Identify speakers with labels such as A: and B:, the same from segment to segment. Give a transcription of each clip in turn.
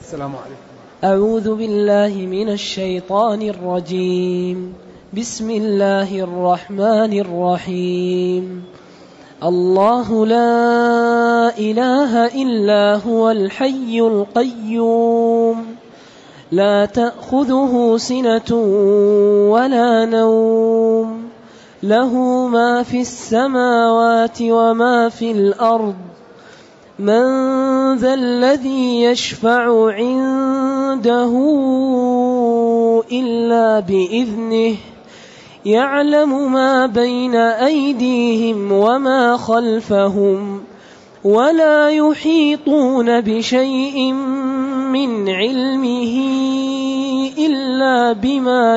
A: السلام عليكم.
B: أعوذ بالله من الشيطان الرجيم. بسم الله الرحمن الرحيم. الله لا إله إلا هو الحي القيوم لا تأخذه سنة ولا نوم له ما في السماوات وما في الأرض من ذا الذي يشفع عنده إلا بإذنه يعلم ما بين أيديهم وما خلفهم ولا يحيطون بشيء من علمه إلا بما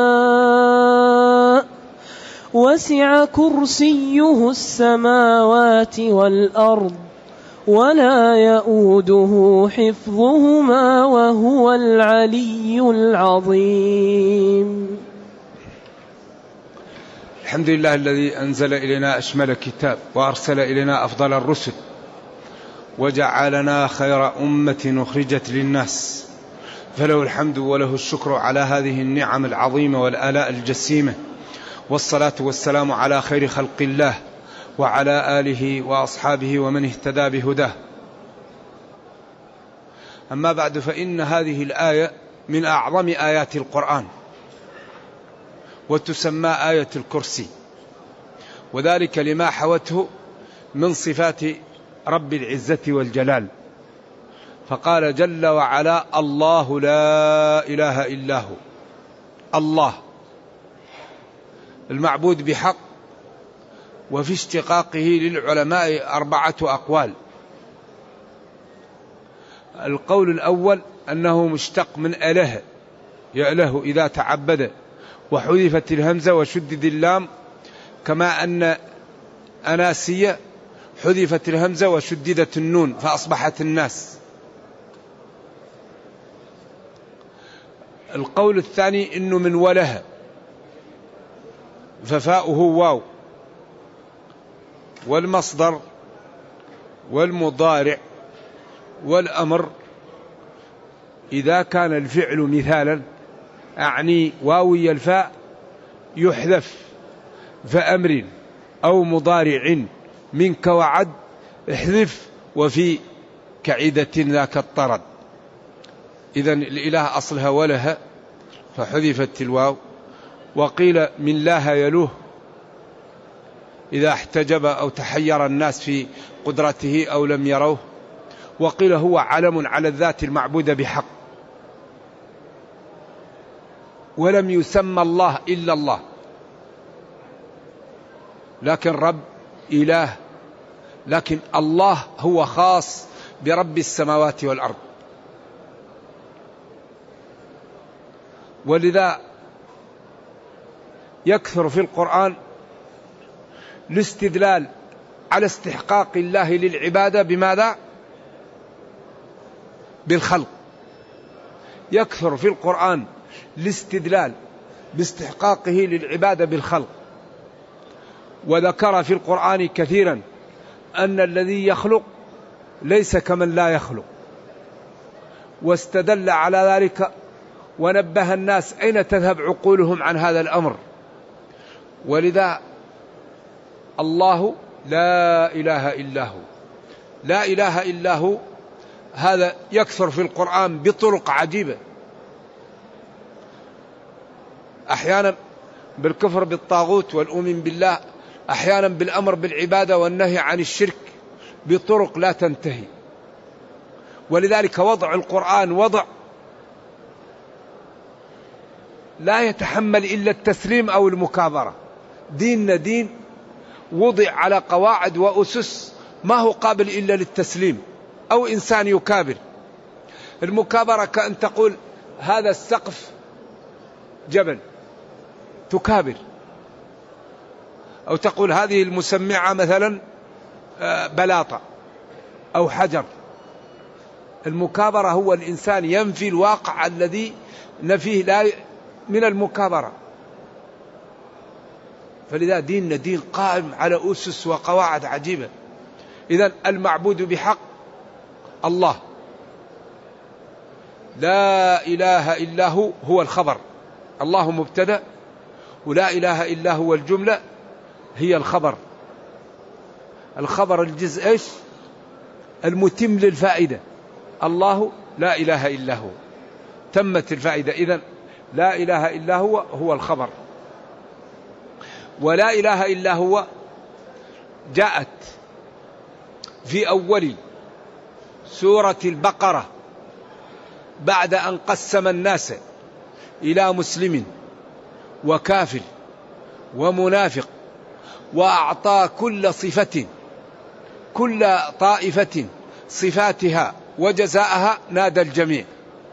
B: شاء وسع كرسيه السماوات والأرض ولا يؤوده حفظهما وهو العلي العظيم.
A: الحمد لله الذي أنزل إلينا أشمل كتاب وأرسل إلينا أفضل الرسل وجعلنا خير أمة أخرجت للناس، فله الحمد وله الشكر على هذه النعم العظيمة والآلاء الجسيمة، والصلاة والسلام على خير خلق الله وعلى آله وأصحابه ومن اهتدى بهداه. أما بعد، فإن هذه الآية من أعظم آيات القرآن، وتسمى آية الكرسي، وذلك لما حوته من صفات رب العزة والجلال. فقال جل وعلا: الله لا إله إلا هو. الله المعبود بحق. وفي اشتقاقه للعلماء 4 أقوال. القول الأول أنه مشتق من أله، يأله إذا تعبد، وحذفت الهمزة وشدد اللام، كما أن أناسية حذفت الهمزة وشددت النون فأصبحت الناس. القول الثاني إنه من وله، ففاؤه واو، والمصدر والمضارع والأمر إذا كان الفعل مثالا أعني واوي الفاء يحذف، فأمر أو مضارع منك وعد احذف، وفي كعيدة ذاك الطرد. إذن الإله أصلها ولها فحذفت الواو. وقيل من لاها يلوه إذا احتجب أو تحير الناس في قدرته أو لم يروه. وقيل هو علم على الذات المعبودة بحق، ولم يسمى الله إلا الله، لكن رب إله، لكن الله هو خاص برب السماوات والأرض. ولذا يكثر في القرآن الاستدلال على استحقاق الله للعبادة بماذا؟ بالخلق. يكثر في القرآن الاستدلال باستحقاقه للعبادة بالخلق. وذكر في القرآن كثيرا أن الذي يخلق ليس كمن لا يخلق، واستدل على ذلك ونبه الناس أين تذهب عقولهم عن هذا الأمر. ولذا الله لا إله إلا هو. لا إله إلا هو هذا يكثر في القرآن بطرق عجيبة، أحيانا بالكفر بالطاغوت والأؤمن بالله، أحيانا بالأمر بالعبادة والنهي عن الشرك بطرق لا تنتهي. ولذلك وضع القرآن وضع لا يتحمل إلا التسليم أو المكابرة. ديننا دين وضع على قواعد وأسس ما هو قابل إلا للتسليم أو إنسان يكابر. المكابرة كأن تقول هذا السقف جبل، تكابر. أو تقول هذه المسمعة مثلا بلاطة أو حجر. المكابرة هو الإنسان ينفي الواقع الذي نفيه لا من المكابرة. فلذا ديننا دين قائم على أسس وقواعد عجيبة. إذن المعبود بحق الله، لا إله إلا هو الخبر، الله مبتدأ، ولا إله إلا هو الجملة هي الخبر. الخبر الجزء إيش؟ المتم للفائدة. الله لا إله إلا هو، تمت الفائدة. إذن لا إله إلا هو الخبر. ولا إله إلا هو جاءت في أول سورة البقرة بعد أن قسم الناس إلى مسلم وكافر ومنافق، وأعطى كل طائفة صفاتها وجزاءها، نادى الجميع.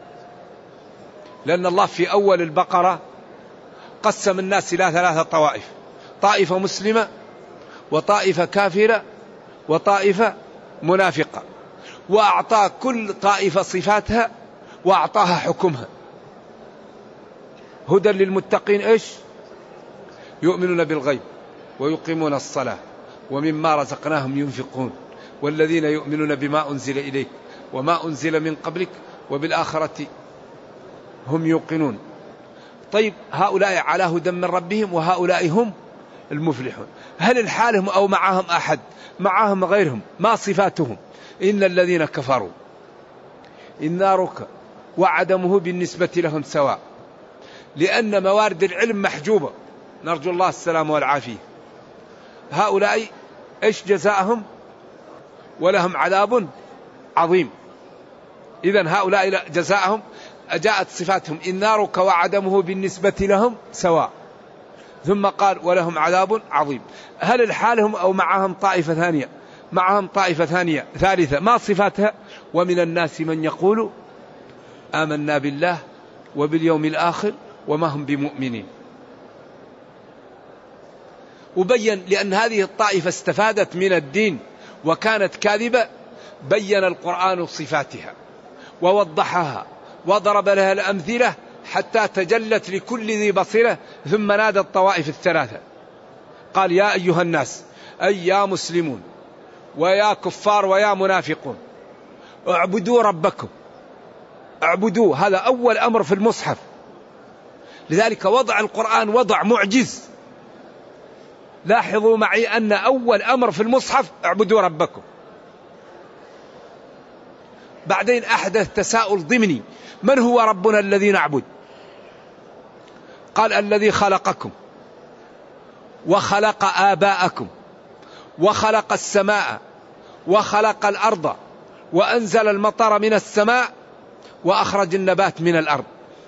A: لأن الله في أول البقرة قسم الناس إلى 3 طوائف: طائفة مسلمة، وطائفة كافرة، وطائفة منافقة، وأعطى كل طائفة صفاتها وأعطاها حكمها. هدى للمتقين إيش؟ يؤمنون بالغيب ويقيمون الصلاة ومما رزقناهم ينفقون والذين يؤمنون بما أنزل إليك وما أنزل من قبلك وبالآخرة هم يوقنون. طيب، هؤلاء على هدى من ربهم وهؤلاء هم المفلحون. هل الحالهم أو معهم أحد؟ معهم غيرهم. ما صفاتهم؟ إن الذين كفروا النار وعدمه بالنسبة لهم سواء، لأن موارد العلم محجوبة، نرجو الله السلام والعافية. هؤلاء إيش جزاءهم؟ ولهم عذاب عظيم. إذن هؤلاء جزاءهم، جاءت صفاتهم: النار وعدمه بالنسبة لهم سواء، ثم قال ولهم عذاب عظيم. هل الحالهم أو معهم طائفة ثانية؟ معهم طائفة ثالثة. ما صفاتها؟ ومن الناس من يقول آمنا بالله وباليوم الآخر وما هم بمؤمنين. وبين لأن هذه الطائفة استفادت من الدين وكانت كاذبة، بين القرآن صفاتها ووضحها وضرب لها الأمثلة حتى تجلت لكل ذي بصيرة. ثم نادى الطوائف الثلاثة قال: يا أيها الناس، أي يا مسلمون ويا كفار ويا منافقون، اعبدوا ربكم. اعبدوا، هذا أول أمر في المصحف. لذلك وضع القرآن وضع معجز. لاحظوا معي أن أول أمر في المصحف اعبدوا ربكم. بعدين أحدث تساؤل ضمني: من هو ربنا الذي نعبد؟ قال: الذي خلقكم وخلق آباءكم وخلق السماء وخلق الأرض وأنزل المطر من السماء وأخرج النبات من الأرض.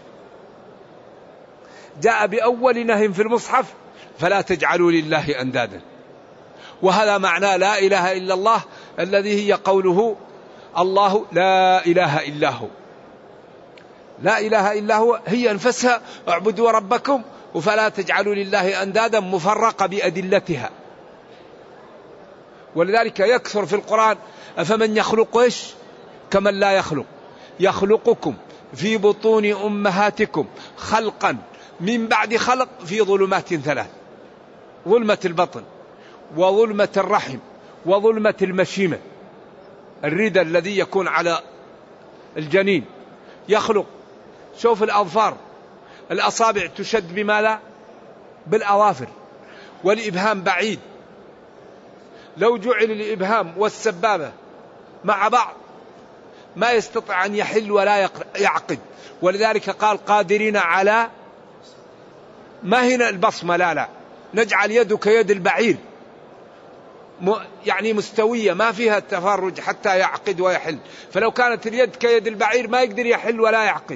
A: جاء بأول نهي في المصحف: فلا تجعلوا لله أندادا. وهذا معنى لا إله إلا الله، الذي هي قوله: الله لا إله إلا هو. لا إله إلا هو هي أنفسها اعبدوا ربكم، وفلا تجعلوا لله أندادا مفرقة بأدلتها. ولذلك يكثر في القرآن: أفمن يخلق إيش كمن لا يخلق، يخلقكم في بطون أمهاتكم خلقا من بعد خلق في ظلمات 3: ظلمة البطن وظلمة الرحم وظلمة المشيمة، الردى الذي يكون على الجنين. يخلق، شوف الأظفار، الأصابع تشد بماذا؟ بالأظافر، والإبهام بعيد. لو جعل الإبهام والسبابة مع بعض ما يستطيع أن يحل ولا يعقد. ولذلك قال: قادرين على، ما هنا البصمة، لا نجعل يدك يد البعير، يعني مستوية ما فيها التفرج حتى يعقد ويحل. فلو كانت اليد كيد البعير ما يقدر يحل ولا يعقد.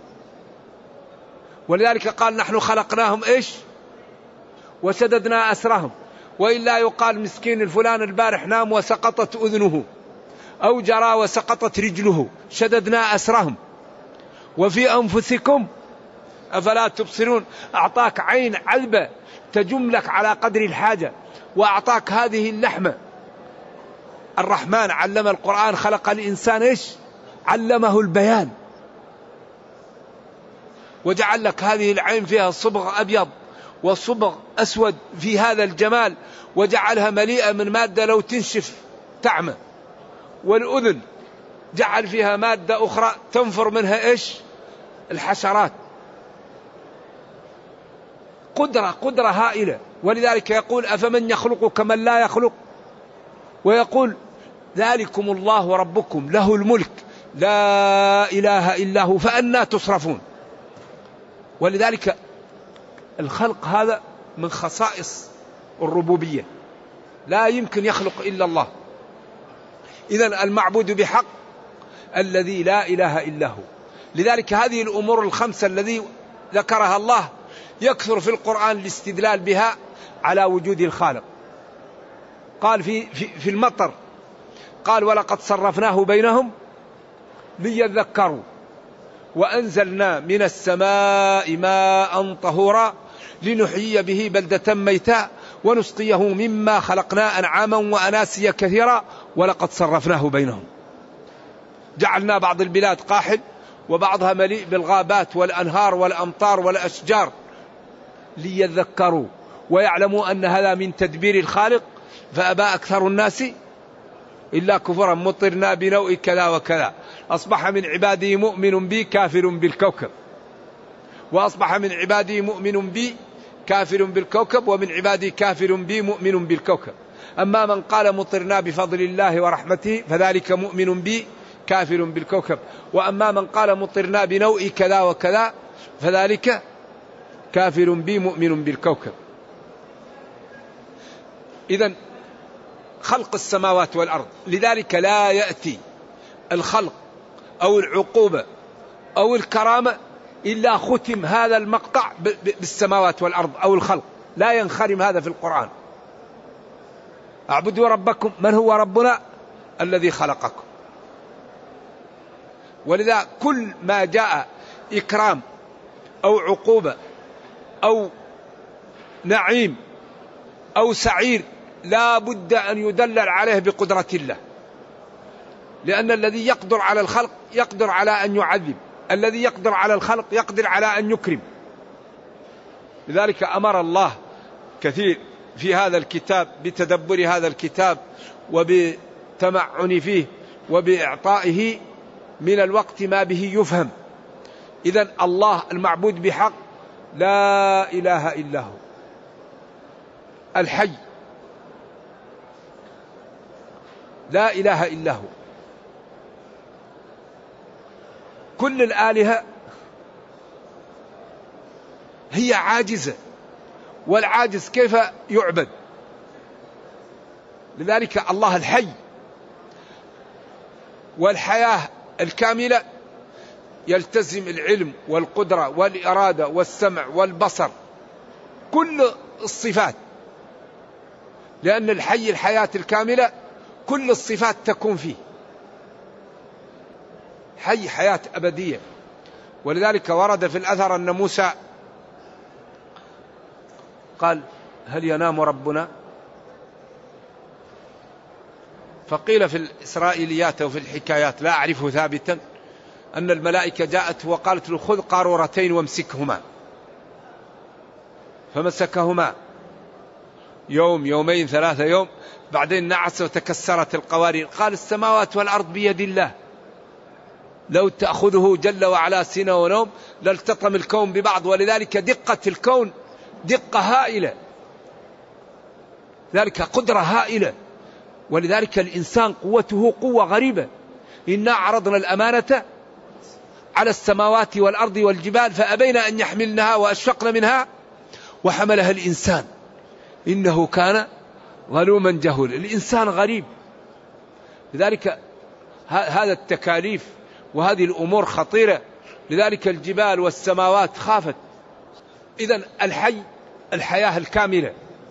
A: ولذلك قال: نحن خلقناهم إيش وسددنا أسرهم. وإلا يقال: مسكين الفلان البارح نام وسقطت أذنه، أو جرى وسقطت رجله، شددنا أسرهم. وفي أنفسكم أفلا تبصرون. أعطاك عين عذبة تجملك على قدر الحاجة، وأعطاك هذه اللحمة. الرحمن علم القرآن، خلق الإنسان إيش؟ علمه البيان. وجعل لك هذه العين فيها صبغ أبيض وصبغ أسود في هذا الجمال، وجعلها مليئة من مادة لو تنشف تعمى. والأذن جعل فيها مادة أخرى تنفر منها إيش؟ الحشرات. قدرة هائلة. ولذلك يقول أفمن يخلق كمن لا يخلق، ويقول ذلكم الله ربكم له الملك لا إله إلا هو فأنى تصرفون. ولذلك الخلق هذا من خصائص الربوبية، لا يمكن يخلق إلا الله. إذن المعبود بحق الذي لا إله إلا هو. لذلك هذه الأمور الخمسة الذي ذكرها الله يكثر في القرآن الاستدلال بها على وجود الخالق. قال في المطر، قال ولقد صرفناه بينهم ليذكروا وأنزلنا من السماء ماء طهورا لنحيي به بلدة ميتا ونسقيه مما خلقنا أنعاما وأناسيا كثيرا ولقد صرفناه بينهم. جعلنا بعض البلاد قاحل وبعضها مليء بالغابات والأنهار والأمطار والأشجار ليذكروا ويعلموا أن هذا من تدبير الخالق فأبى أكثر الناس إلا كفرا مطرنا بنوء كذا وكذا. أصبح من عبادي مؤمن بي كافر بالكوكب، وأصبح من عبادي مؤمن بي كافر بالكوكب، ومن عبادي كافر بي مؤمن بالكوكب. أما من قال مطرنا بفضل الله ورحمته فذلك مؤمن بي كافر بالكوكب، وأما من قال مطرنا بنوء كذا وكذا فذلك كافر بي مؤمن بالكوكب. إذن خلق السماوات والأرض، لذلك لا يأتي الخلق أو العقوبة أو الكرامة إلا ختم هذا المقطع بالسماوات والأرض أو الخلق، لا ينخرم هذا في القرآن. اعبدوا ربكم، من هو ربنا؟ الذي خلقكم. ولذا كل ما جاء إكرام أو عقوبة أو نعيم أو سعير لا بد أن يدلل عليه بقدرة الله، لأن الذي يقدر على الخلق يقدر على أن يعذب، الذي يقدر على الخلق يقدر على أن يكرم. لذلك أمر الله كثير في هذا الكتاب بتدبر هذا الكتاب وبتمعن فيه وبإعطائه من الوقت ما به يفهم. إذن الله المعبود بحق لا إله إلا هو الحي، لا إله إلا هو. كل الآلهة هي عاجزة، والعاجز كيف يعبد؟ لذلك الله الحي، والحياة الكاملة يلتزم العلم والقدرة والإرادة والسمع والبصر، كل الصفات، لأن الحي الحياة الكاملة كل الصفات تكون فيه، حي حياة أبدية. ولذلك ورد في الأثر أن موسى قال هل ينام ربنا؟ فقيل في الإسرائيليات وفي الحكايات لا أعرفه ثابتا أن الملائكة جاءت وقالت له خذ قارورتين وامسكهما، فمسكهما يوم يومين ثلاثة يوم، بعدين نعس وتكسرت القوارير. قال السماوات والأرض بيد الله لو تأخذه جل وعلا سنة ونوم لالتطم الكون ببعض. ولذلك دقة الكون دقة هائلة، ذلك قدرة هائلة. ولذلك الإنسان قوته قوة غريبة. إنا عرضنا الأمانة على السماوات والأرض والجبال فأبين أن يحملنها وأشفقن منها وحملها الإنسان إنه كان ظلوما جهولا. الإنسان غريب. لذلك هذا التكاليف وهذه الأمور خطيرة. لذلك الجبال والسماوات خافت. إذن الحي الحياة الكاملة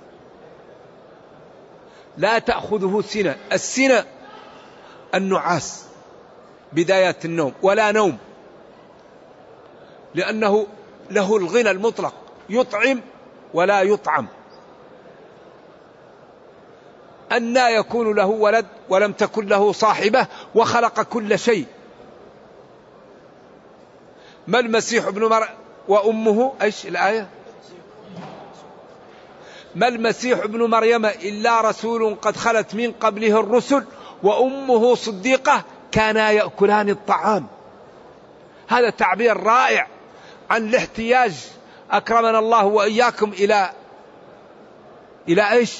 A: لا تأخذه سنة. السنة النعاس بداية النوم، ولا نوم، لأنه له الغنى المطلق، يطعم ولا يطعم. أنى يكون له ولد ولم تكن له صاحبة وخلق كل شيء. ما المسيح ابن مريم وأمه إيش الآية؟ ما المسيح ابن مريم إلا رسول قد خلت من قبله الرسل وأمه صديقة كانا يأكلان الطعام. هذا تعبير رائع عن الاحتياج أكرمنا الله وإياكم إلى إيش؟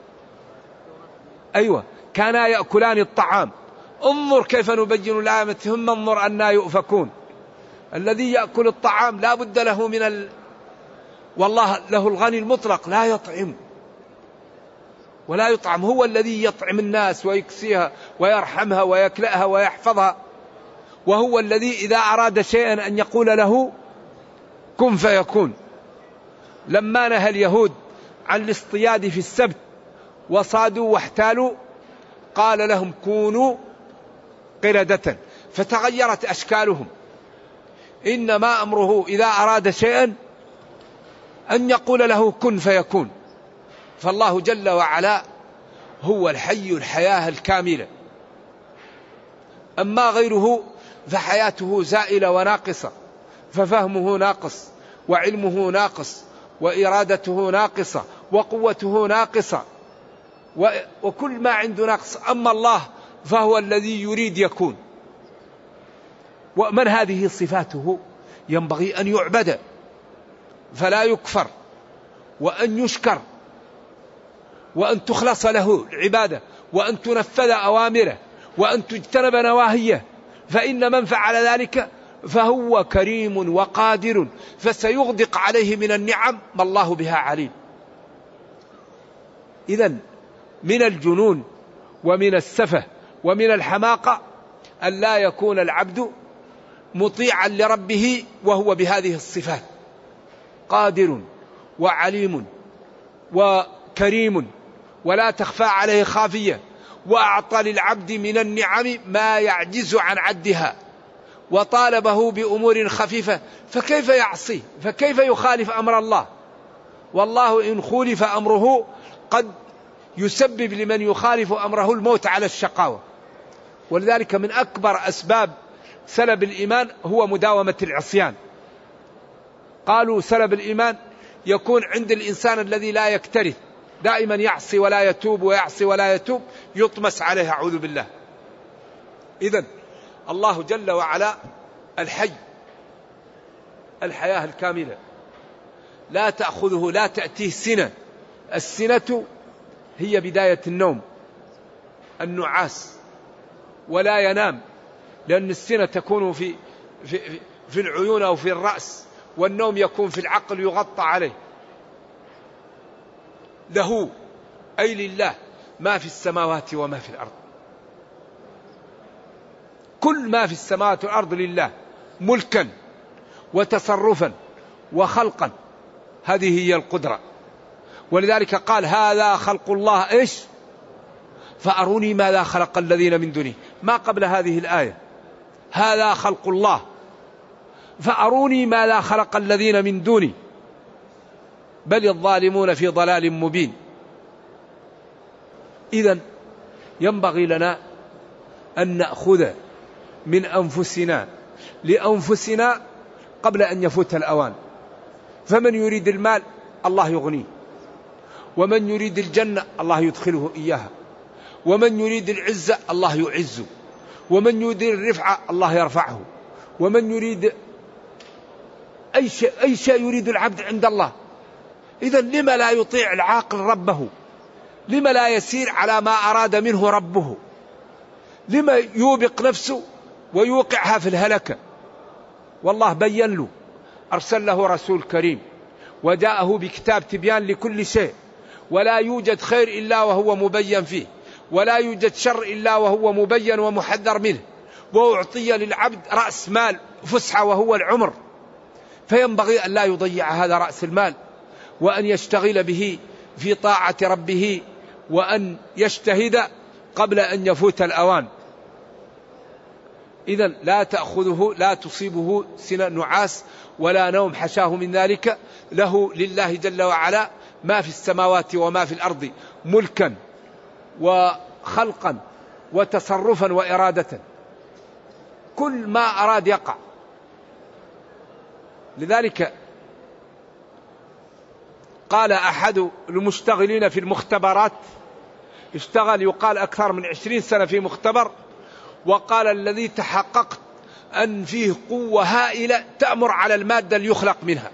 A: أيوة، كانا يأكلان الطعام. انظر كيف نبين الآية، ثم انظر أنا يؤفكون. الذي يأكل الطعام لا بد له والله له الغني المطلق، لا يطعم ولا يطعم، هو الذي يطعم الناس ويكسيها ويرحمها ويكلأها ويحفظها، وهو الذي إذا أراد شيئا أن يقول له كن فيكون. لما نهى اليهود عن الاصطياد في السبت وصادوا واحتالوا قال لهم كونوا قردة، فتغيرت أشكالهم. إنما أمره إذا أراد شيئا أن يقول له كن فيكون. فالله جل وعلا هو الحي الحياة الكاملة. أما غيره فحياته زائلة وناقصة، ففهمه ناقص وعلمه ناقص وإرادته ناقصة وقوته ناقصة وكل ما عنده ناقص. أما الله فهو الذي يريد يكون. ومن هذه صفاته ينبغي أن يعبد فلا يكفر، وأن يشكر، وأن تخلص له العبادة، وأن تنفذ أوامره، وأن تجتنب نواهيه. فإن من فعل ذلك فهو كريم وقادر، فسيغدق عليه من النعم ما الله بها عليم. إذن من الجنون ومن السفه ومن الحماقة أن لا يكون العبد مطيعا لربه وهو بهذه الصفات، قادر وعليم وكريم ولا تخفى عليه خافية، وأعطى للعبد من النعم ما يعجز عن عدها، وطالبه بأمور خفيفة، فكيف يعصي؟ فكيف يخالف أمر الله؟ والله إن خولف أمره قد يسبب لمن يخالف أمره الموت على الشقاوة. ولذلك من أكبر أسباب سلب الإيمان هو مداومة العصيان. قالوا سلب الإيمان يكون عند الإنسان الذي لا يكترث، دائما يعصي ولا يتوب ويعصي ولا يتوب، يطمس عليه، أعوذ بالله. إذن الله جل وعلا الحي الحياة الكاملة، لا تأخذه، لا تأتيه سنة. السنة هي بداية النوم، النعاس، ولا ينام، لأن السنة تكون في العيون أو في الرأس، والنوم يكون في العقل يغطى عليه. له أي لله ما في السماوات وما في الأرض، كل ما في السماوات والأرض لله، ملكا وتصرفا وخلقا. هذه هي القدرة. ولذلك قال هذا خلق الله إيش؟ فأروني ماذا خلق الذين من دونه. ما قبل هذه الآية هذا خلق الله فأروني ماذا خلق الذين من دوني بل الظالمون في ضلال مبين. إذن ينبغي لنا أن نأخذ من أنفسنا لأنفسنا قبل أن يفوت الأوان. فمن يريد المال الله يغنيه، ومن يريد الجنة الله يدخله إياها، ومن يريد العزة الله يعزه، ومن يريد الرفعة الله يرفعه، ومن يريد أي شيء يريد العبد عند الله. إذن لما لا يطيع العاقل ربه؟ لما لا يسير على ما أراد منه ربه؟ لما يوبق نفسه ويوقعها في الهلكة؟ والله بين له، أرسل له رسول كريم وجاءه بكتاب تبيان لكل شيء، ولا يوجد خير إلا وهو مبين فيه، ولا يوجد شر إلا وهو مبين ومحذر منه، وأعطي للعبد رأس مال فسحة وهو العمر، فينبغي أن لا يضيع هذا رأس المال، وأن يشتغل به في طاعة ربه، وأن يجتهد قبل أن يفوت الأوان. إذن لا تأخذه، لا تصيبه سنة نعاس ولا نوم حشاه من ذلك. له لله جل وعلا ما في السماوات وما في الأرض، ملكا وخلقا وتصرفا وإرادة، كل ما أراد يقع. لذلك قال أحد المشتغلين في المختبرات، اشتغل يقال أكثر من 20 سنة في مختبر، وقال الذي تحققت أن فيه قوة هائلة تأمر على المادة اللي يخلق منها.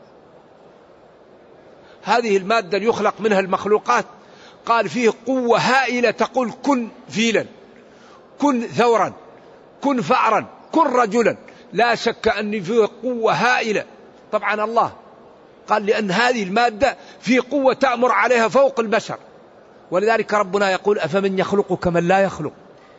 A: هذه المادة اللي يخلق منها المخلوقات قال فيه قوة هائلة تقول كن فيلا، كن ثورا، كن فأرا، كن رجلا. لا شك أن فيه قوة هائلة. طبعا الله قال لأن هذه المادة فيه قوة تأمر عليها فوق البشر. ولذلك ربنا يقول أفمن يخلق كمن لا يخلق.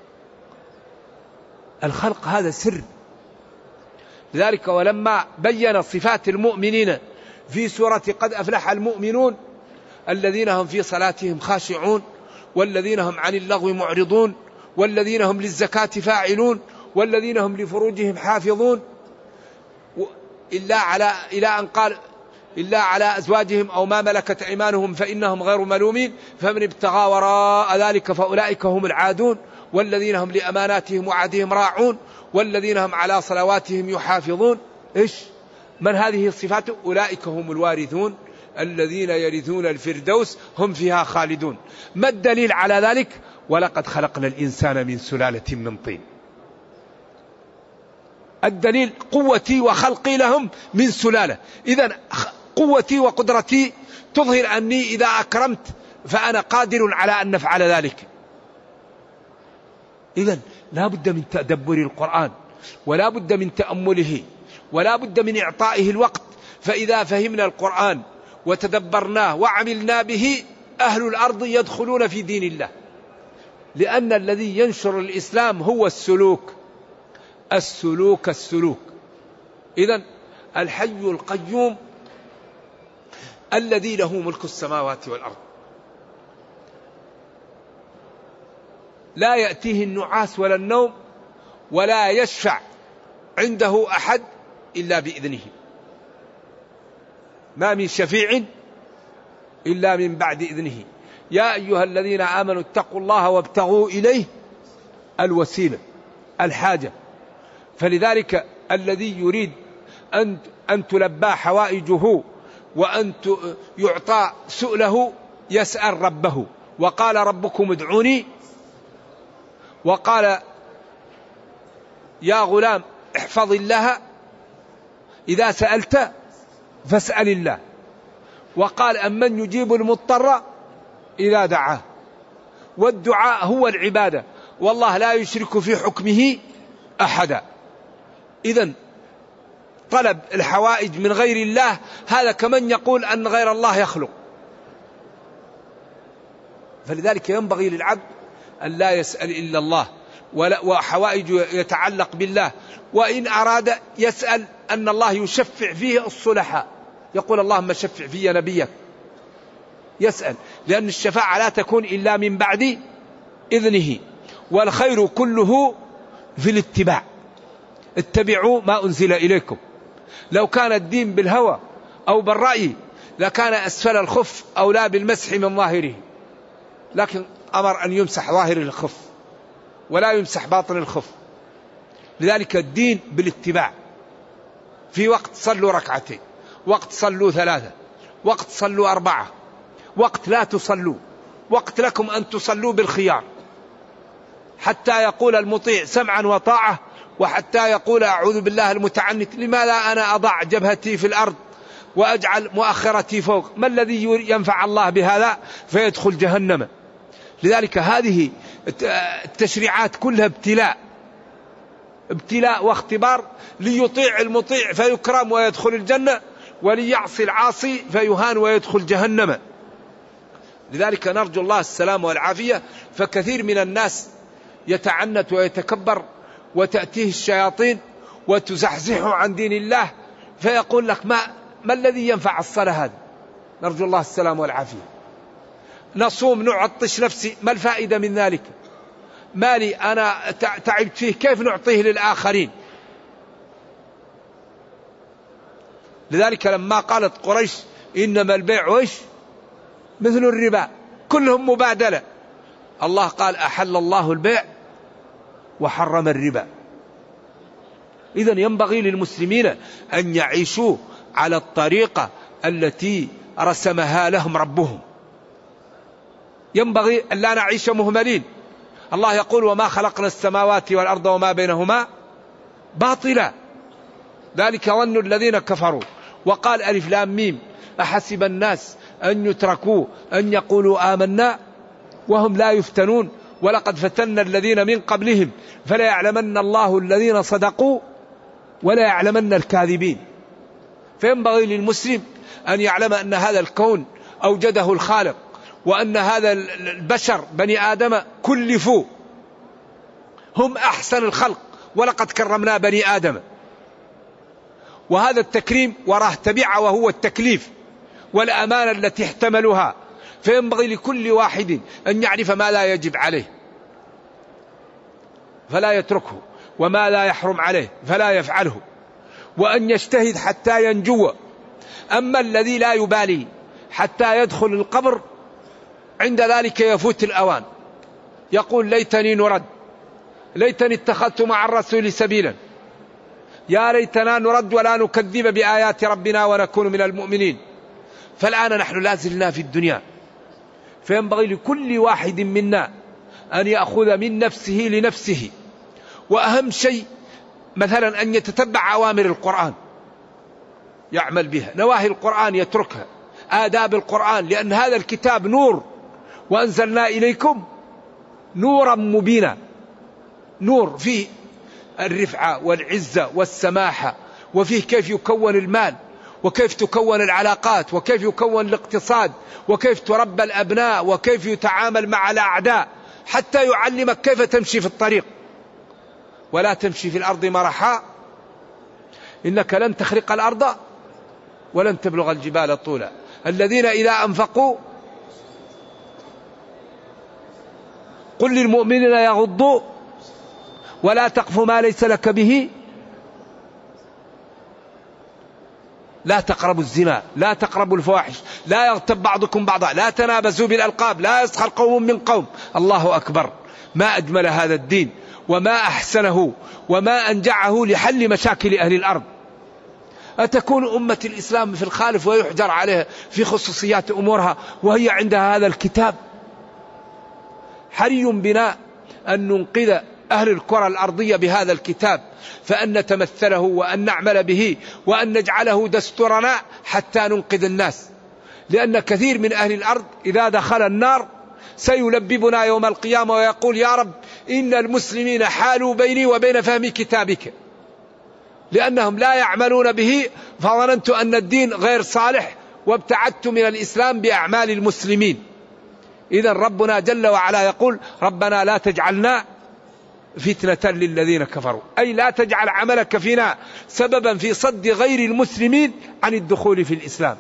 A: الخلق هذا سر. لذلك ولما بين صفات المؤمنين في سورة قد أفلح المؤمنون الذين هم في صلاتهم خاشعون والذين هم عن اللغو معرضون والذين هم للزكاة فاعلون والذين هم لفروجهم حافظون إلى أن قال إلا على أزواجهم أو ما ملكت أيمانهم فإنهم غير ملومين فمن ابتغى وراء ذلك فأولئك هم العادون والذين هم لأماناتهم وعهدهم راعون والذين هم على صلواتهم يحافظون. إيش من هذه الصفات؟ أولئك هم الوارثون الذين يرثون الفردوس هم فيها خالدون. ما الدليل على ذلك؟ ولقد خلقنا الإنسان من سلالة من طين. الدليل قوتي وخلقي لهم من سلالة. إذن قوتي وقدرتي تظهر أني إذا أكرمت فأنا قادر على أن نفعل ذلك. إذن لا بد من تدبر القرآن ولا بد من تأمله ولا بد من إعطائه الوقت. فإذا فهمنا القرآن وتدبرناه وعملنا به أهل الأرض يدخلون في دين الله. لأن الذي ينشر الإسلام هو السلوك. إذن الحي القيوم الذي له ملك السماوات والأرض لا يأتيه النعاس ولا النوم ولا يشفع عنده أحد إلا بإذنه. ما من شفيع إلا من بعد إذنه. يا أيها الذين آمنوا اتقوا الله وابتغوا إليه الوسيلة الحاجة. فلذلك الذي يريد أن تلبى حوائجه وأن يعطى سؤله يسأل ربه. وقال ربكم ادعوني وقال يا غلام احفظ الله إذا سألت فاسأل الله. وقال أمن يجيب المضطر إذا دعاه. والدعاء هو العبادة والله لا يشرك في حكمه أحدا. إذن طلب الحوائج من غير الله هذا كمن يقول أن غير الله يخلق. فلذلك ينبغي للعبد أن لا يسأل إلا الله وحوائج يتعلق بالله. وإن أراد يسأل أن الله يشفع فيه الصلحاء يقول اللهم شفع في نبيك. يسأل لأن الشفاعة لا تكون إلا من بعد إذنه. والخير كله في الاتباع. اتبعوا ما أنزل إليكم. لو كان الدين بالهوى أو بالرأي لكان أسفل الخف أولى بالمسح من ظاهره. لكن أمر أن يمسح ظاهر الخف ولا يمسح باطن الخف. لذلك الدين بالاتباع. في وقت صلوا ركعتين، وقت صلوا 3، وقت صلوا 4، وقت لا تصلوا، وقت لكم أن تصلوا بالخيار حتى يقول المطيع سمعا وطاعة وحتى يقول أعوذ بالله المتعنت لماذا أنا أضع جبهتي في الأرض وأجعل مؤخرتي فوق. ما الذي ينفع الله بهذا؟ فيدخل جهنم. لذلك هذه التشريعات كلها ابتلاء واختبار ليطيع المطيع فيكرم ويدخل الجنة وليعصي العاصي فيهان ويدخل جهنم. لذلك نرجو الله السلام والعافية. فكثير من الناس يتعنت ويتكبر وتأتيه الشياطين وتزحزحه عن دين الله فيقول لك ما الذي ينفع الصلاة هذا؟ نرجو الله السلام والعافية. نصوم نعطش نفسي، ما الفائدة من ذلك؟ مالي أنا تعبت فيه كيف نعطيه للآخرين؟ لذلك لما قالت قريش إنما البيع وإيش مثل الربا كلهم مبادلة، الله قال أحل الله البيع وحرم الربا. إذن ينبغي للمسلمين أن يعيشوا على الطريقة التي رسمها لهم ربهم. ينبغي أن لا نعيش مهملين. الله يقول وما خلقنا السماوات والأرض وما بينهما باطلا ذلك ظن الذين كفروا. وقال ألف لام ميم أحسب الناس أن يتركوا أن يقولوا آمنا وهم لا يفتنون ولقد فتنا الذين من قبلهم فلا يعلمن الله الذين صدقوا ولا يعلمن الكاذبين. فينبغي للمسلم أن يعلم أن هذا الكون أوجده الخالق، وأن هذا البشر بني آدم كلفوا، هم أحسن الخلق ولقد كرمنا بني آدم، وهذا التكريم وراه تبعه وهو التكليف والأمانة التي احتملوها. فينبغي لكل واحد أن يعرف ما لا يجب عليه فلا يتركه، وما لا يحرم عليه فلا يفعله، وأن يجتهد حتى ينجو. أما الذي لا يبالي حتى يدخل القبر عند ذلك يفوت الأوان، يقول ليتني نرد، ليتني اتخذت مع الرسول سبيلا، يا ليتنا نرد ولا نكذب بآيات ربنا ونكون من المؤمنين. فالآن نحن لازلنا في الدنيا، فينبغي لكل واحد منا أن يأخذ من نفسه لنفسه. وأهم شيء مثلا أن يتتبع أوامر القرآن يعمل بها، نواهي القرآن يتركها، آداب القرآن، لأن هذا الكتاب نور وأنزلنا إليكم نورا مبينا، نور فيه الرفعة والعزة والسماحة، وفيه كيف يكون المال وكيف تكون العلاقات وكيف يكون الاقتصاد وكيف تربى الأبناء وكيف يتعامل مع الأعداء، حتى يعلمك كيف تمشي في الطريق. ولا تمشي في الأرض مرحا إنك لن تخرق الأرض ولن تبلغ الجبال طولا. الذين إذا أنفقوا قل للمؤمنين يغضوا ولا تقف ما ليس لك به، لا تقربوا الزنا، لا تقربوا الفواحش، لا يغتب بعضكم بعضا، لا تنابزوا بالألقاب، لا يسخر قوم من قوم. الله أكبر، ما أجمل هذا الدين وما أحسنه وما أنجعه لحل مشاكل أهل الأرض. أتكون أمة الإسلام في الخالف ويحجر عليها في خصوصيات أمورها وهي عندها هذا الكتاب؟ حري بنا أن ننقذ أهل الكرة الأرضية بهذا الكتاب، فأن نتمثله وأن نعمل به وأن نجعله دستورنا حتى ننقذ الناس. لأن كثير من أهل الأرض إذا دخل النار سيلببنا يوم القيامة ويقول يا رب إن المسلمين حالوا بيني وبين فهم كتابك، لأنهم لا يعملون به، فظننت أن الدين غير صالح وابتعدت من الإسلام بأعمال المسلمين. إذن ربنا جل وعلا يقول ربنا لا تجعلنا فتنة للذين كفروا، أي لا تجعل عملك فينا سببا في صد غير المسلمين عن الدخول في الإسلام.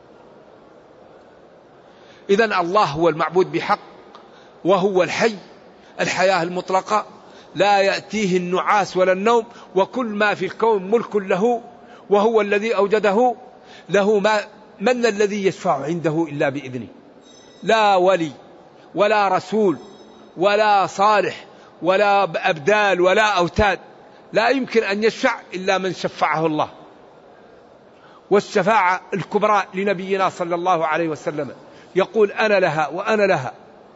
A: إذن الله هو المعبود بحق وهو الحي، الحياة المطلقة، لا يأتيه النعاس ولا النوم، وكل ما في الكون ملك له وهو الذي أوجده له. من الذي يشفع عنده إلا بإذنه؟ لا ولي ولا رسول ولا صالح ولا أبدال ولا أوتاد، لا يمكن أن يشفع إلا من شفعه الله. والشفاعة الكبرى لنبينا صلى الله عليه وسلم يقول أنا لها وأنا لها.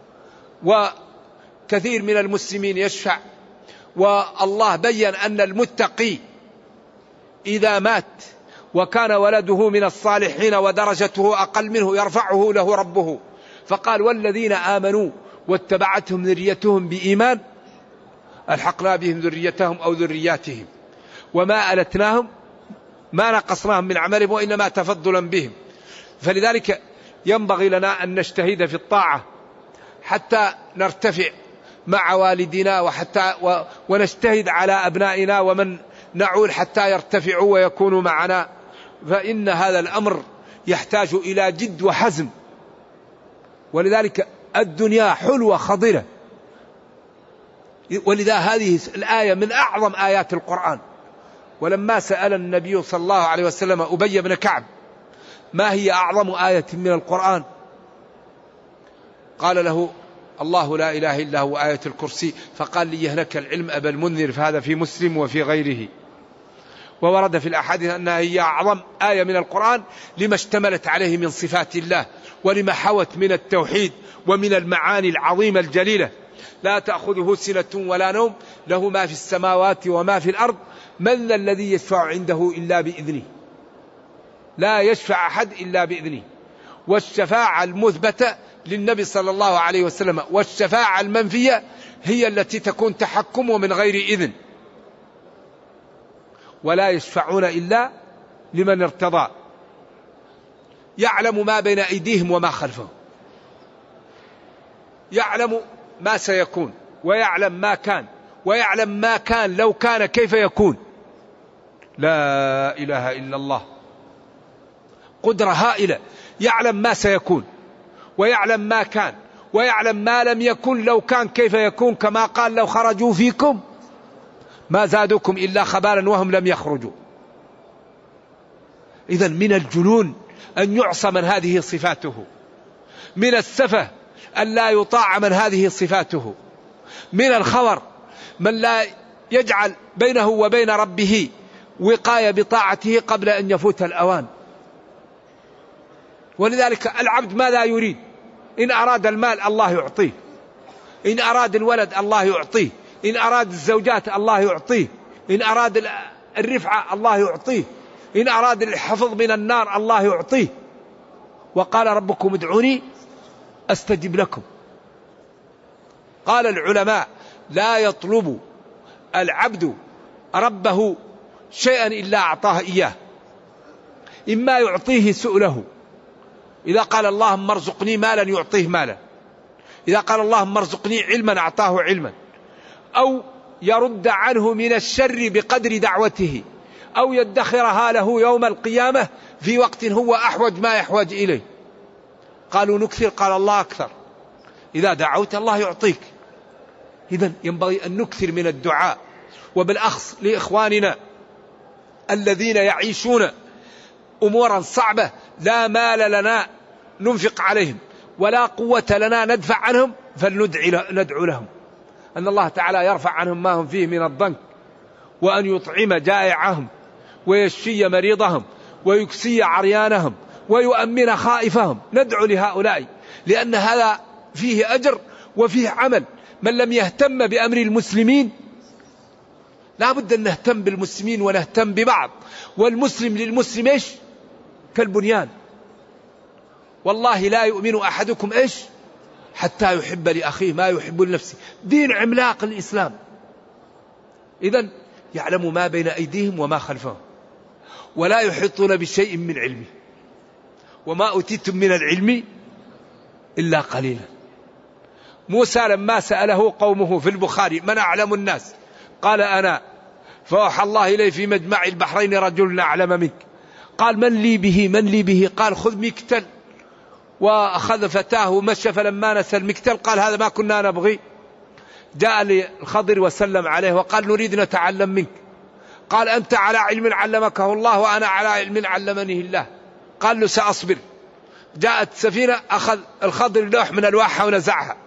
A: وكثير من المسلمين يشفع، والله بيّن أن المتقي إذا مات وكان ولده من الصالحين ودرجته أقل منه يرفعه له ربه، فقال والذين آمنوا واتبعتهم ذريتهم بإيمان ألحقنا بهم ذريتهم أو ذرياتهم وما ألتناهم ما نقصناهم من عملهم وإنما تفضلا بهم. فلذلك ينبغي لنا أن نجتهد في الطاعة حتى نرتفع مع والدنا ونجتهد على أبنائنا ومن نعول حتى يرتفعوا ويكونوا معنا، فإن هذا الأمر يحتاج إلى جد وحزم. ولذلك الدنيا حلوة خضرة، ولذا هذه الآية من أعظم آيات القرآن. ولما سأل النبي صلى الله عليه وسلم أبي بن كعب ما هي أعظم آية من القرآن، قال له الله لا إله إلا هو آية الكرسي، فقال لي يهنك العلم أبا المنذر، فهذا في مسلم وفي غيره. وورد في الأحاديث أنها هي أعظم آية من القرآن لما اشتملت عليه من صفات الله ولما حوت من التوحيد ومن المعاني العظيمة الجليلة. لا تأخذه سنة ولا نوم له ما في السماوات وما في الأرض من ذا الذي يشفع عنده إلا بإذنه لا يشفع أحد إلا بإذنه. والشفاعة المثبتة للنبي صلى الله عليه وسلم، والشفاعة المنفية هي التي تكون تحكم ومن غير إذن. ولا يشفعون إلا لمن ارتضى. يعلم ما بين أيديهم وما خلفهم، يعلم ما سيكون ويعلم ما كان ويعلم ما كان لو كان كيف يكون. لا إله إلا الله، قدرة هائلة. يعلم ما سيكون ويعلم ما كان ويعلم ما لم يكن لو كان كيف يكون، كما قال لو خرجوا فيكم ما زادوكم إلا خبالا وهم لم يخرجوا. إذن من الجنون أن يعصى من هذه صفاته، من السفة أن لا يطاع من هذه صفاته، من الخور من لا يجعل بينه وبين ربه وقاية بطاعته قبل أن يفوت الأوان. ولذلك العبد ماذا يريد؟ إن أراد المال الله يعطيه، إن أراد الولد الله يعطيه، إن أراد الزوجات الله يعطيه، إن أراد الرفعة الله يعطيه، إن أراد الحفظ من النار الله يعطيه. وقال ربكم ادعوني أستجب لكم. قال العلماء لا يطلب العبد ربه شيئا إلا أعطاه إياه، إما يعطيه سؤله، إذا قال اللهم ارزقني مالا يعطيه مالا، إذا قال اللهم ارزقني علما أعطاه علما، أو يرد عنه من الشر بقدر دعوته، أو يدخرها له يوم القيامة في وقت هو أحوج ما يحوج إليه. قالوا نكثر، قال الله أكثر، إذا دعوت الله يعطيك. إذن ينبغي أن نكثر من الدعاء، وبالأخص لإخواننا الذين يعيشون أمورا صعبة لا مال لنا ننفق عليهم ولا قوة لنا ندفع عنهم، فلندعو لهم أن الله تعالى يرفع عنهم ما هم فيه من الضنك، وأن يطعم جائعهم ويشفي مريضهم ويكسي عريانهم ويؤمن خائفهم. ندعو لهؤلاء لأن هذا فيه أجر وفيه عمل. من لم يهتم بأمر المسلمين لا بد أن نهتم بالمسلمين ونهتم ببعض. والمسلم للمسلم إيش؟ كالبنيان. والله لا يؤمن أحدكم إيش حتى يحب لأخيه ما يحب لنفسه. دين عملاق الإسلام. إذن يعلم ما بين أيديهم وما خلفهم ولا يحيطون بشيء من علمه، وما أوتيتم من العلم إلا قليلا. موسى لما سأله قومه في البخاري من أعلم الناس قال أنا، فأوحى الله إليه في مجمع البحرين رجل أعلم منك. قال من لي به من لي به؟ قال خذ مكتل، وأخذ فتاه ومشى، فلما نسى المكتل قال هذا ما كنا نبغي. جاء للخضر وسلم عليه وقال نريد نتعلم منك. قال أنت على علم علمكه الله وأنا على علم علمني الله. قال له سأصبر. جاءت سفينة، أخذ الخضر لوح من الواحة ونزعها.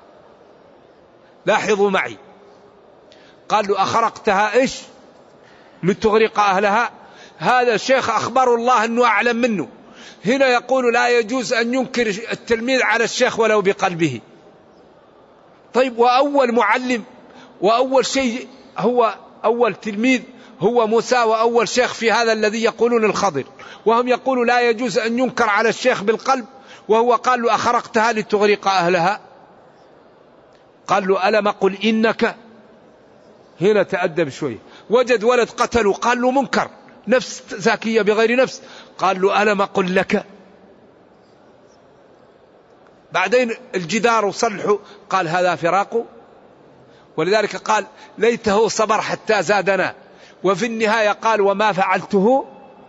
A: لاحظوا معي، قال له أخرقتها إيش لتغرق أهلها؟ هذا الشيخ أخبر الله أنه أعلم منه. هنا يقول لا يجوز أن ينكر التلميذ على الشيخ ولو بقلبه. طيب، وأول معلم وأول شيء هو أول تلميذ هو موسى، وأول شيخ في هذا الذي يقولون الخضر، وهم يقولوا لا يجوز أن ينكر على الشيخ بالقلب، وهو قال له أخرقتها لتغرق أهلها. قال له ألم قل إنك. هنا تأدب شوي. وجد ولد قتله، قال له منكر، نفس زاكية بغير نفس. قال له ألم قل لك. بعدين الجدار وصلحوا، قال هذا فراق. ولذلك قال ليته صبر حتى زادنا. وفي النهاية قال وما فعلته.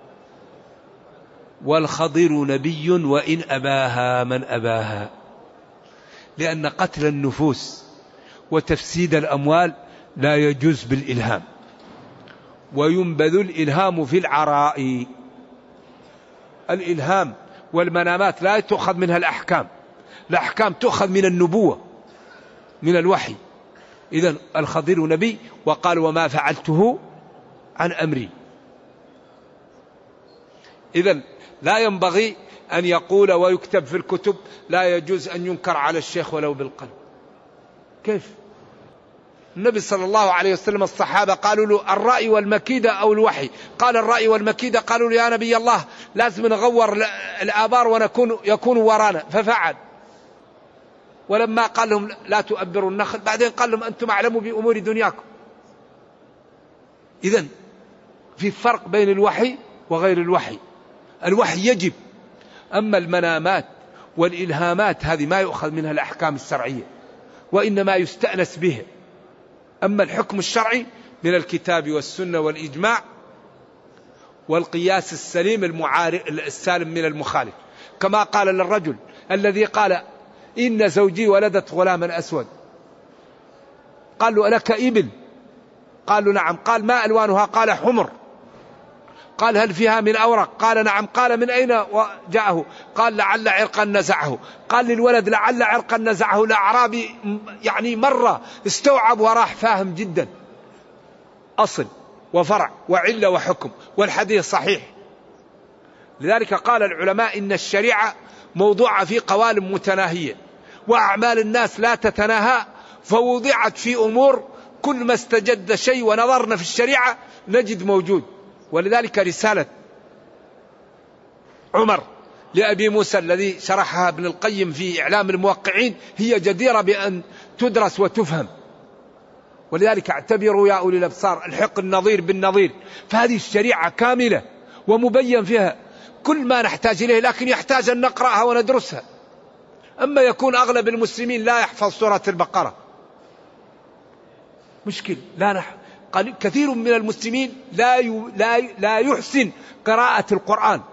A: والخضر نبي وإن أباها من أباها. لأن قتل النفوس وتفسيد الأموال لا يجوز بالإلهام، وينبذ الإلهام في العراء. الإلهام والمنامات لا تؤخذ منها الأحكام، الأحكام تؤخذ من النبوة من الوحي. إذن الخضر نبي، وقال وما فعلته عن أمري. إذن لا ينبغي أن يقول ويكتب في الكتب لا يجوز أن ينكر على الشيخ ولو بالقلب. كيف؟ النبي صلى الله عليه وسلم الصحابة قالوا له الرأي والمكيدة أو الوحي؟ قال الرأي والمكيدة. قالوا له يا نبي الله لازم نغور الآبار يكون ورانا، ففعل. ولما قال لهم لا تؤبروا النخل بعدين قال لهم أنتم أعلموا بأمور دنياكم. إذن في فرق بين الوحي وغير الوحي. الوحي يجب، أما المنامات والإلهامات هذه ما يؤخذ منها الأحكام الشرعية وإنما يستأنس به. أما الحكم الشرعي من الكتاب والسنة والإجماع والقياس السليم السالم من المخالف. كما قال للرجل الذي قال إن زوجي ولدت غلاما أسود، قال له ألك إبل؟ قال له نعم. قال ما ألوانها؟ قال حمر. قال هل فيها من أورق؟ قال نعم. قال من أين جاءه؟ قال لعل عرقا نزعه. قال للولد لعل عرقا نزعه. الأعرابي يعني مرة استوعب وراح فاهم جدا أصل وفرع وعلة وحكم، والحديث صحيح. لذلك قال العلماء إن الشريعة موضوعة في قوالب متناهية، وأعمال الناس لا تتناهى، فوضعت في أمور كل ما استجد شيء ونظرنا في الشريعة نجد موجود. ولذلك رسالة عمر لأبي موسى الذي شرحها ابن القيم في إعلام الموقعين هي جديرة بأن تدرس وتفهم. ولذلك اعتبروا يا أولي الأبصار الحق النظير بالنظير، فهذه الشريعة كاملة ومبين فيها كل ما نحتاج إليه، لكن يحتاج أن نقرأها وندرسها. أما يكون أغلب المسلمين لا يحفظ سورة البقرة مشكل. كثير من المسلمين لا يحسن قراءة القرآن،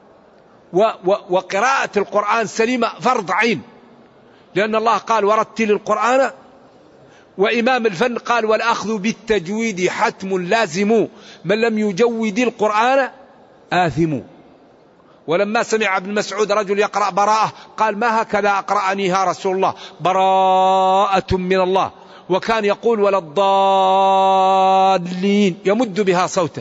A: وقراءة القرآن سليمة فرض عين، لأن الله قال ورتل القرآن. وإمام الفن قال والأخذ بالتجويد حتم لازم من لم يجود القرآن آثم. ولما سمع ابن مسعود رجل يقرأ براءة قال ما هكذا أقرأنيها رسول الله، براءة من الله، وكان يقول ولا الضالين يمد بها صوته.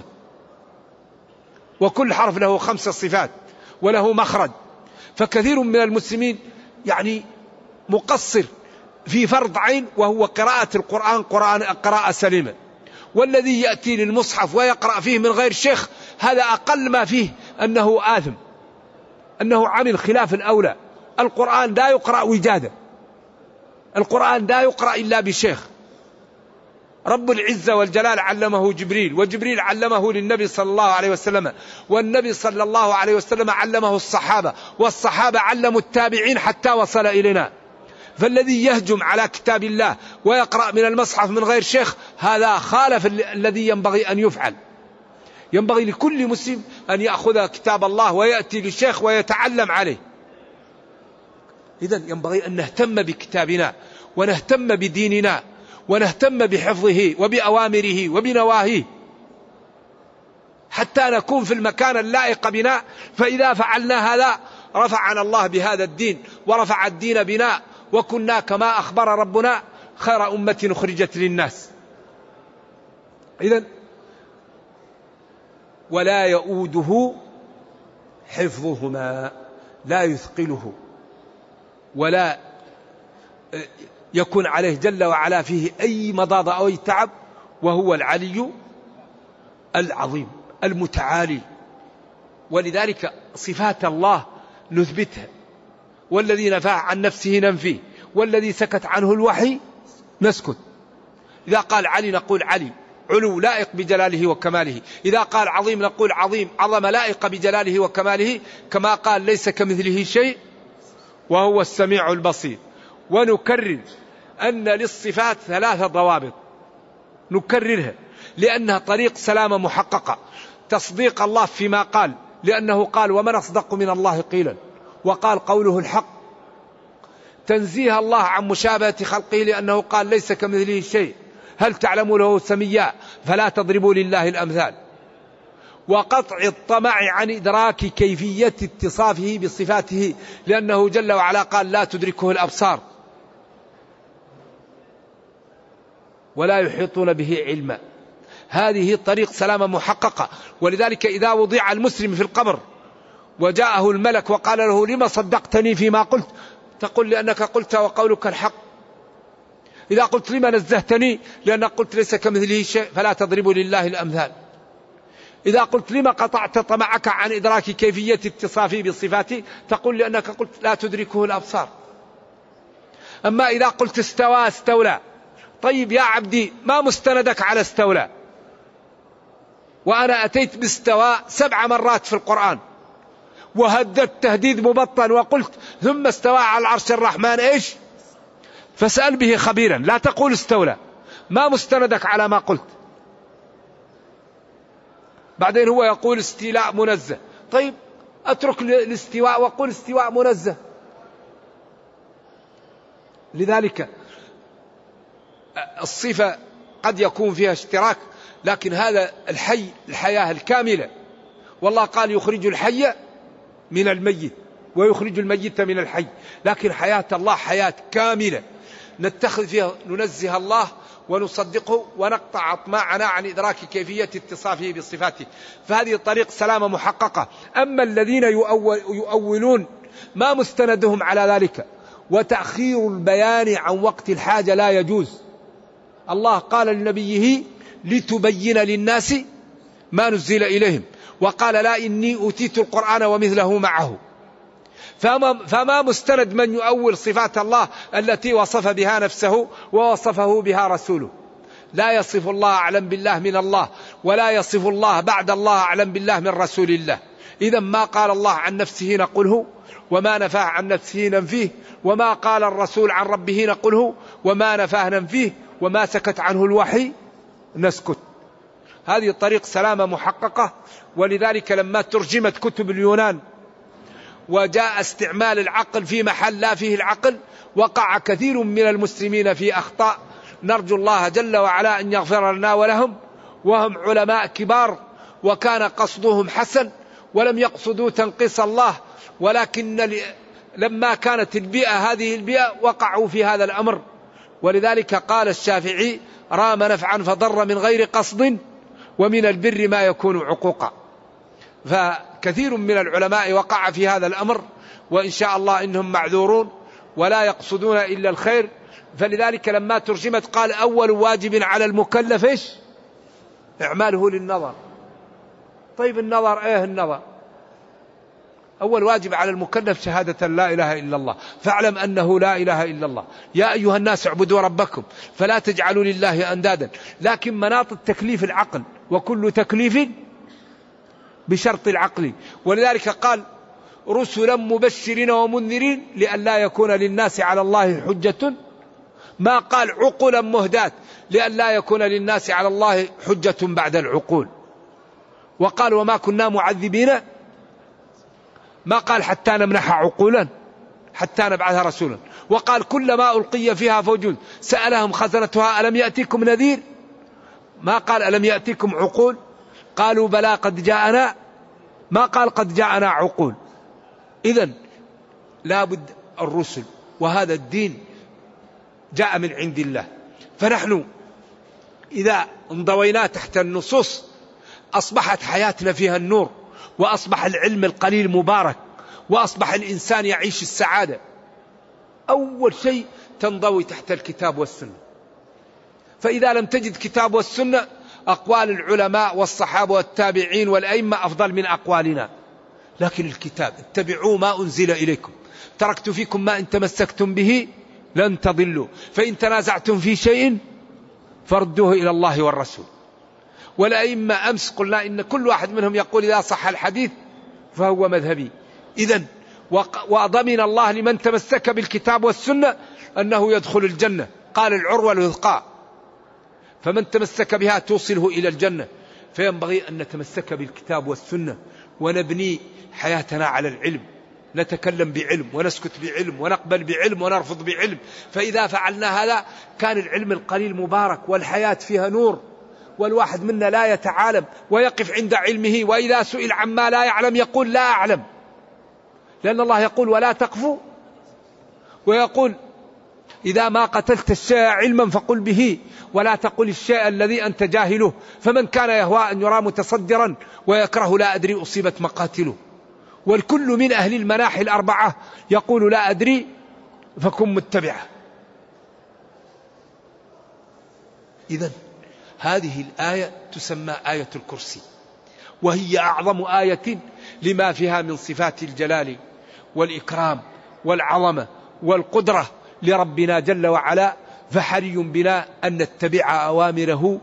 A: وكل حرف له 5 صفات وله مخرج. فكثير من المسلمين يعني مقصر في فرض عين وهو قراءة القرآن قراءة سليمة. والذي يأتي للمصحف ويقرأ فيه من غير شيخ هذا أقل ما فيه أنه آثم، أنه عمل خلاف الأولى. القرآن لا يقرأ وجادة، القرآن لا يقرأ إلا بشيخ. رب العزة والجلال علمه جبريل، وجبريل علمه للنبي صلى الله عليه وسلم، والنبي صلى الله عليه وسلم علمه الصحابة، والصحابة علموا التابعين حتى وصل إلينا. فالذي يهجم على كتاب الله ويقرأ من المصحف من غير شيخ هذا خالف الذي ينبغي أن يفعل. ينبغي لكل مسلم أن يأخذ كتاب الله ويأتي للشيخ ويتعلم عليه. إذن ينبغي أن نهتم بكتابنا ونهتم بديننا ونهتم بحفظه وبأوامره وبنواهيه حتى نكون في المكان اللائق بنا. فإذا فعلنا هذا رفعنا الله بهذا الدين ورفع الدين بنا، وكنا كما أخبر ربنا خير أمة أخرجت للناس. إذن ولا يؤوده حفظهما، لا يثقله ولا يكون عليه جل وعلا فيه أي مضاضة أو أي تعب، وهو العلي العظيم المتعالي. ولذلك صفات الله نثبتها، والذي نفى عن نفسه ننفيه، والذي سكت عنه الوحي نسكت. إذا قال علي نقول علي، علو لائق بجلاله وكماله. إذا قال عظيم نقول عظيم، عظم لائق بجلاله وكماله. كما قال ليس كمثله شيء وهو السميع البصير. ونكرر أن للصفات 3 ضوابط نكررها لأنها طريق سلامة محققة. تصديق الله فيما قال، لأنه قال ومن أصدق من الله قيلا، وقال قوله الحق. تنزيه الله عن مشابهة خلقه، لأنه قال ليس كمثله شيء، هل تعلم له سميا، فلا تضربوا لله الأمثال. وقطع الطمع عن إدراك كيفية اتصافه بصفاته، لأنه جل وعلا قال لا تدركه الأبصار ولا يحيطون به علما. هذه طريق سلامة محققة. ولذلك إذا وضع المسلم في القبر وجاءه الملك وقال له لما صدقتني فيما قلت، تقول لأنك قلت وقولك الحق. إذا قلت لما نزهتني لأنك قلت ليس كمثله شيء فلا تضربوا لله الأمثال. إذا قلت لما قطعت طمعك عن إدراك كيفية اتصافي بصفاتي تقول لأنك قلت لا تدركه الأبصار. أما إذا قلت استوى استولى، طيب يا عبدي ما مستندك على استولى؟ وأنا أتيت باستوى 7 مرات في القرآن وهددت تهديد مبطن وقلت ثم استوى على العرش الرحمن إيش؟ فاسأل به خبيرا، لا تقول استولى، ما مستندك على ما قلت؟ بعدين هو يقول استيلاء منزه، طيب أترك الاستواء وقل استواء منزه. لذلك الصفة قد يكون فيها اشتراك، لكن هذا الحي الحياة الكاملة، والله قال يخرج الحي من الميت ويخرج الميت من الحي، لكن حياة الله حياة كاملة نتخذ فيها ننزه الله ونصدقه ونقطع أطماعنا عن إدراك كيفية اتصافه بصفاته، فهذه طريق سلامة محققة. أما الذين يؤولون ما مستندهم على ذلك، وتأخير البيان عن وقت الحاجة لا يجوز. الله قال لنبيه لتبين للناس ما نزل إليهم، وقال لا إني أوتيت القرآن ومثله معه. فما مستند من يؤول صفات الله التي وصف بها نفسه ووصفه بها رسوله؟ لا يصف الله أعلم بالله من الله، ولا يصف الله بعد الله أعلم بالله من رسول الله. إذا ما قال الله عن نفسه نقله، وما نفاه عن نفسه ننفيه، وما قال الرسول عن ربه نقله، وما نفاه ننفيه، وما سكت عنه الوحي نسكت. هذه طريق سلامة محققة. ولذلك لما ترجمت كتب اليونان وجاء استعمال العقل في محل لا فيه العقل، وقع كثير من المسلمين في أخطاء، نرجو الله جل وعلا أن يغفر لنا ولهم، وهم علماء كبار وكان قصدهم حسن ولم يقصدوا تنقيص الله، ولكن لما كانت البيئة هذه البيئة وقعوا في هذا الأمر. ولذلك قال الشافعي رام نفعا فضر من غير قصد ومن البر ما يكون عقوقا. فكثير من العلماء وقع في هذا الأمر، وإن شاء الله إنهم معذورون ولا يقصدون إلا الخير. فلذلك لما ترجمت قال أول واجب على المكلف إيش؟ إعماله للنظر. طيب النظر إيه النظر؟ أول واجب على المكلف شهادة لا إله إلا الله، فاعلم أنه لا إله إلا الله. يا أيها الناس اعبدوا ربكم فلا تجعلوا لله أندادا. لكن مناط التكليف العقل، وكل تكليف بشرط العقل. ولذلك قال رسلا مبشرين ومنذرين لئلا يكون للناس على الله حجة، ما قال عقلا مهدات لئلا يكون للناس على الله حجة بعد العقول. وقال وما كنا معذبين، ما قال حتى نمنح عقولا حتى نبعث رسولا. وقال كلما ألقي فيها فوج سألهم خزنتها ألم يأتيكم نذير، ما قال ألم يأتيكم عقول. قالوا بلى قد جاءنا، ما قال قد جاءنا عقول. إذن لابد الرسل، وهذا الدين جاء من عند الله. فنحن إذا انضوينا تحت النصوص أصبحت حياتنا فيها النور، وأصبح العلم القليل مبارك، وأصبح الإنسان يعيش السعادة. أول شيء تنضوي تحت الكتاب والسنة. فإذا لم تجد كتاب والسنة أقوال العلماء والصحابة والتابعين والأئمة أفضل من أقوالنا، لكن الكتاب اتبعوا ما أنزل إليكم تركت فيكم ما إن تمسكتم به لن تضلوا، فإن تنازعتم في شيء فردوه إلى الله والرسول. والأئمة أمس قلنا إن كل واحد منهم يقول إذا صح الحديث فهو مذهبي. إذن وضمن الله لمن تمسك بالكتاب والسنة أنه يدخل الجنة، قال العروة الوثقى، فمن تمسك بها توصله إلى الجنة. فينبغي أن نتمسك بالكتاب والسنة ونبني حياتنا على العلم، نتكلم بعلم ونسكت بعلم ونقبل بعلم ونرفض بعلم. فإذا فعلنا هذا كان العلم القليل مبارك والحياة فيها نور، والواحد منا لا يتعالم ويقف عند علمه، وإذا سئل عما لا يعلم يقول لا أعلم، لأن الله يقول ولا تقفوا، ويقول إذا ما قتلت الشيء علما فقل به ولا تقل الشيء الذي أنت جاهله. فمن كان يهوى أن يرى متصدرا ويكره لا أدري أصيبت مقاتله. والكل من أهل المناحي الأربعة يقول لا أدري فكن متبعه. إذن هذه الآية تسمى آية الكرسي، وهي أعظم آية لما فيها من صفات الجلال والإكرام والعظمة والقدرة لربنا جل وعلا. فحري بنا أن نتبع أوامره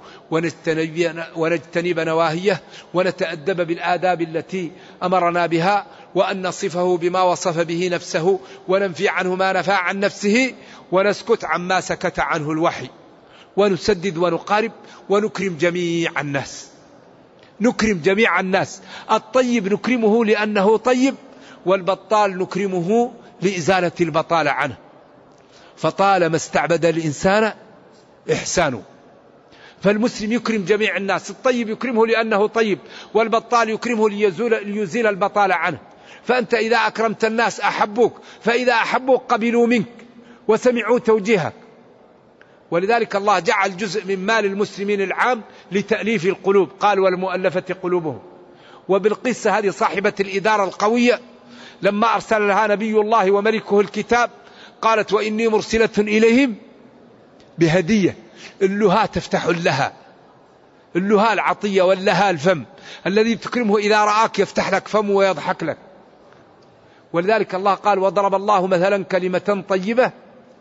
A: ونجتنب نواهيه، ونتأدب بالآداب التي أمرنا بها، وأن نصفه بما وصف به نفسه، وننفي عنه ما نفى عن نفسه، ونسكت عما سكت عنه الوحي، ونسدد ونقارب، ونكرم جميع الناس. نكرم جميع الناس. الطيب نكرمه لأنه طيب، والبطال نكرمه لإزالة البطالة عنه. فطالما استعبد الإنسان إحسانه. فالمسلم يكرم جميع الناس، الطيب يكرمه لأنه طيب، والبطال يكرمه ليزيل البطالة عنه. فأنت إذا أكرمت الناس أحبوك، فإذا أحبوك قبلوا منك وسمعوا توجيهك. ولذلك الله جعل جزء من مال المسلمين العام لتأليف القلوب، قال والمؤلفة قلوبهم. وبالقصة هذه صاحبة الإدارة القوية لما أرسل لها نبي الله وملكه الكتاب قالت وإني مرسلة إليهم بهدية. اللها تفتح لها، اللها العطية، واللها الفم الذي تكرمه إذا رآك يفتح لك فمه ويضحك لك. ولذلك الله قال وضرب الله مثلا كلمة طيبة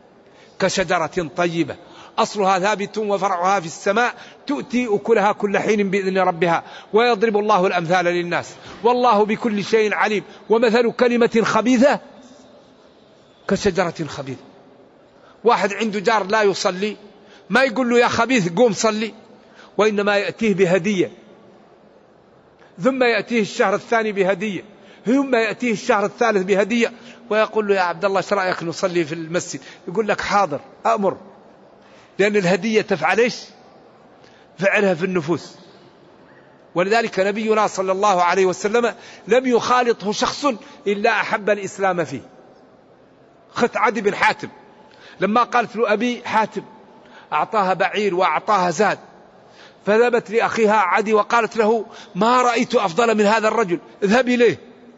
A: كشجرة طيبة أصلها ثابت وفرعها في السماء تؤتي أكلها كل حين بإذن ربها ويضرب الله الأمثال للناس والله بكل شيء عليم. ومثل كلمة خبيثة كشجرة خبيثة. واحد عنده جار لا يصلي ما يقول له يا خبيث قوم صلي، وإنما يأتيه بهدية، ثم يأتيه الشهر الثاني بهدية، ثم يأتيه الشهر الثالث بهدية، ويقول له يا عبد الله ايش رأيك نصلي في المسجد؟ يقول لك حاضر أمر، لأن الهدية تفعل ايش؟ فعلها في النفوس. ولذلك نبينا صلى الله عليه وسلم لم يخالطه شخص إلا أحب الإسلام فيه. خت عدي بن حاتم لما قالت له أبي حاتم أعطاها بعير وأعطاها زاد، فذهبت لأخيها عدي وقالت له ما رأيت أفضل من هذا الرجل اذهب إليه.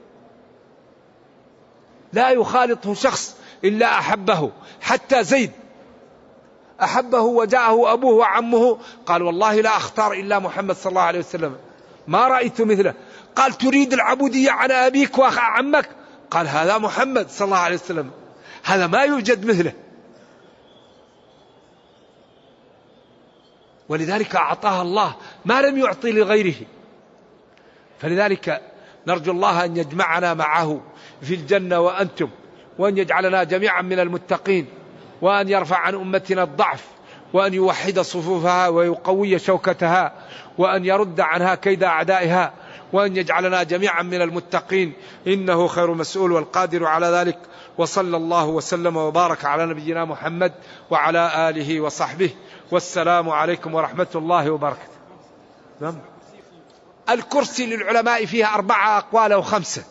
A: لا يخالطه شخص إلا أحبه. حتى زيد أحبه وجاءه أبوه وعمه قال والله لا أختار إلا محمد صلى الله عليه وسلم ما رأيت مثله. قال تريد العبودية على أبيك وعمك؟ قال هذا محمد صلى الله عليه وسلم، هذا ما يوجد مثله. ولذلك أعطاها الله ما لم يعطي لغيره. فلذلك نرجو الله أن يجمعنا معه في الجنة وأنتم، وأن يجعلنا جميعا من المتقين، وأن يرفع عن أمتنا الضعف، وأن يوحد صفوفها ويقوي شوكتها، وأن يرد عنها كيد أعدائها، وأن يجعلنا جميعا من المتقين إنه خير مسؤول والقادر على ذلك. وصلى الله وسلم وبارك على نبينا محمد وعلى آله وصحبه، والسلام عليكم ورحمة الله وبركاته. الكرسي للعلماء فيها 4 أقوال أو 5.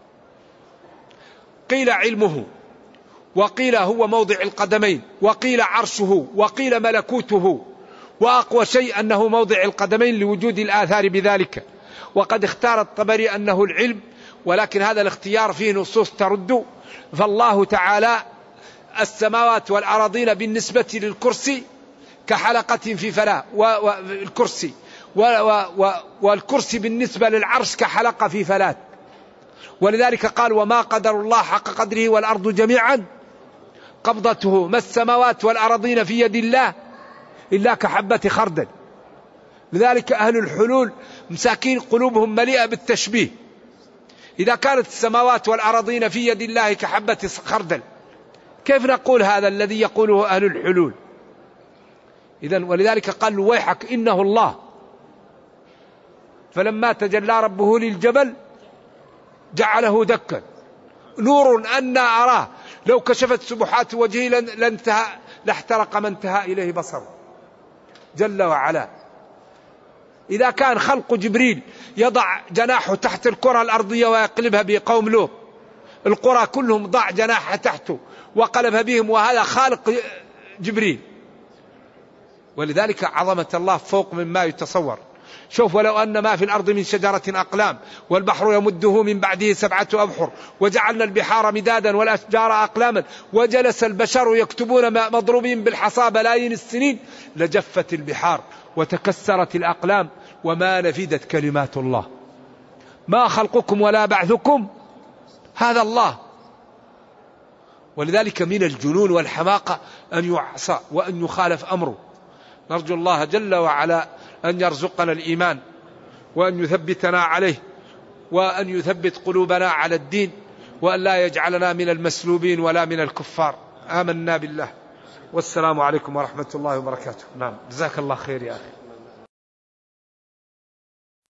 A: قيل علمه، وقيل هو موضع القدمين، وقيل عرشه، وقيل ملكوته، وأقوى شيء أنه موضع القدمين لوجود الآثار بذلك. وقد اختار الطبري أنه العلم، ولكن هذا الاختيار فيه نصوص ترد. فالله تعالى السماوات والأراضين بالنسبة للكرسي كحلقة في فلاة، والكرسي والكرسي بالنسبة للعرش كحلقة في فلاة. ولذلك قال وما قدر الله حق قدره والأرض جميعا قبضته ما السماوات والأراضين في يد الله إلا كحبة خردل. لذلك أهل الحلول مساكين قلوبهم مليئة بالتشبيه. إذا كانت السماوات والأراضين في يد الله كحبة خردل كيف نقول هذا الذي يقوله أهل الحلول؟ إذن ولذلك قال ويحك إنه الله. فلما تجلى ربه للجبل جعله دكا نور أنا أراه لو كشفت سبحات وجهه لاحترق ما انتهى إليه بصره جل وعلا. إذا كان خلق جبريل يضع جناحه تحت الكرة الأرضية ويقلبها بقوم لوط، القرى كلهم ضع جناحه تحته وقلبها بهم، وهذا خالق جبريل. ولذلك عظمة الله فوق مما يتصور. شوف ولو أن ما في الأرض من شجرة أقلام والبحر يمده من بعده 7 أبحر وجعلنا البحار مدادا والأشجار أقلاما وجلس البشر يكتبون مضروبين بالحصى بلايين السنين لجفت البحار وتكسرت الأقلام وما نفدت كلمات الله. ما خلقكم ولا بعثكم هذا الله. ولذلك من الجنون والحماقة أن يعصى وأن يخالف أمره. نرجو الله جل وعلا أن يرزقنا الإيمان وأن يثبتنا عليه وأن يثبت قلوبنا على الدين وأن لا يجعلنا من المسلوبين ولا من الكفار. آمنا بالله. والسلام عليكم ورحمة الله وبركاته. نعم جزاك الله خير يا أخي.